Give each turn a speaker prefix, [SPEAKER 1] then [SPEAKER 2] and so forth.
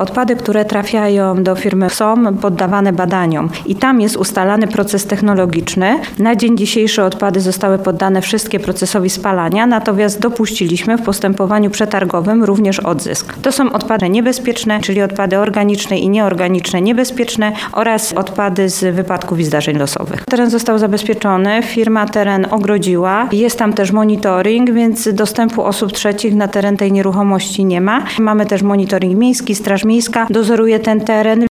[SPEAKER 1] Odpady, które trafiają do firmy, są poddawane badaniom i tam jest ustalany proces technologiczny. Na dzień dzisiejszy odpady zostały poddane wszystkie procesowi spalania, natomiast dopuściliśmy w postępowaniu przetargowym również odzysk. To są odpady niebezpieczne, czyli odpady organiczne i nieorganiczne niebezpieczne oraz odpady z wypadków i zdarzeń losowych. Teren został zabezpieczony, firma teren ogrodziła, jest tam też monitoring, więc dostępu osób trzecich na teren tej nieruchomości nie ma. Mamy też monitoring miejski, Straż Miejska dozoruje ten teren.